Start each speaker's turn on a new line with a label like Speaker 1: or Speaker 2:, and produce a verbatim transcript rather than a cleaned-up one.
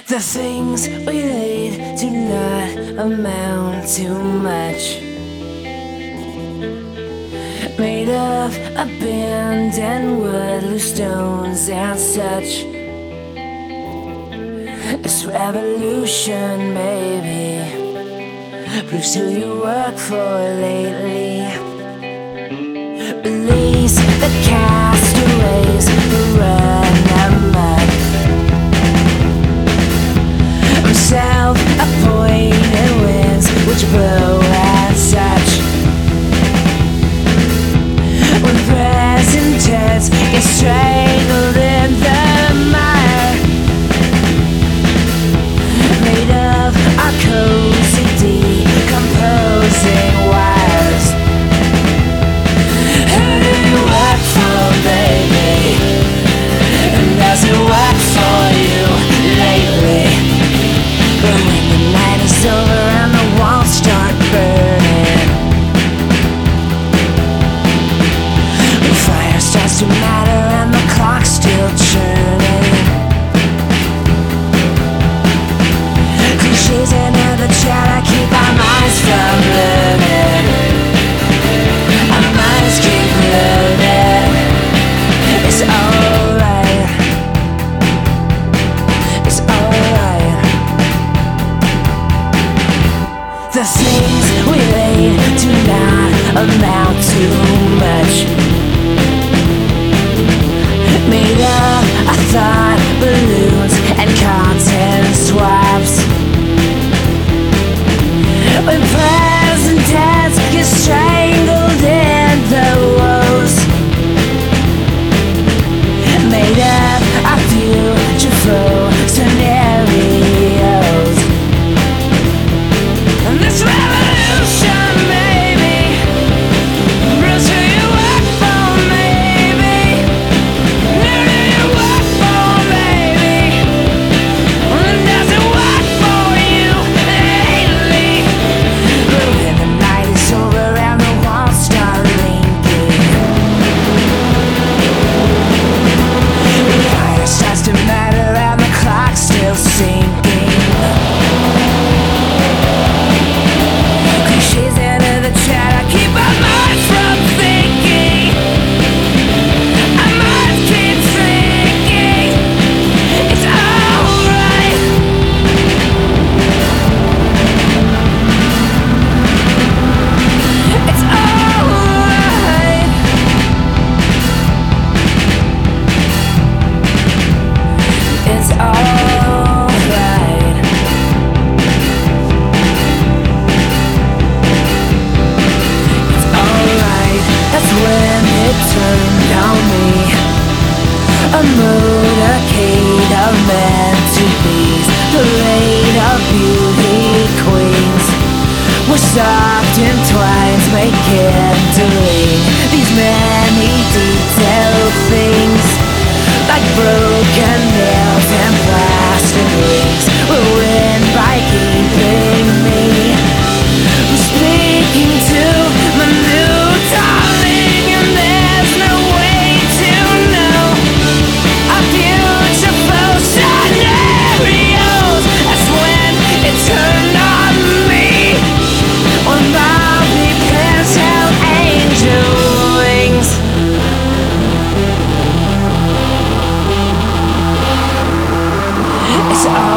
Speaker 1: The things we need do not amount to much. Made of abandoned wood, loose stones and such. This revolution, baby, proves who you work for lately. Release the castaways who run amok. I'm self-appointed winds which blow and such. When present tense gets strangled in the mire, made of our cozy decomposing wires. Who do you work for, baby? And does it work for you lately? But when the night is over and the walls start burning, the fire starts to matter and the clock's still churning. Cliches into the chat, I keep our minds from learning. Our minds keep learning. It's alright. It's alright. The things we laid do not amount to much. Made up of thought balloons and cotton swabs. When present tense gets strangled in the woes, made up of beautiful scenarios. And this revolution, baby, proves who you work for, maybe. Who do you work for, baby? And does it work for you lately? But when the night is over and the walls start linking, the fire starts to matter and the clock's still sinking. Cliches into the chat, I keep our minds from thinking. Our minds keep thinking. It's alright. It's alright. It's alright. It's alright. That's when it turned on me. A motorcade of meant to be's, parade of beauty queens. We're soft and twines make kindling. These many detailed things, like broken nails and plastic rings, will win by keeping me from speaking to my new darling. And there's no way to know our beautiful scenarios. That's when it turned on me. When Bobby pins held angel wings. It's all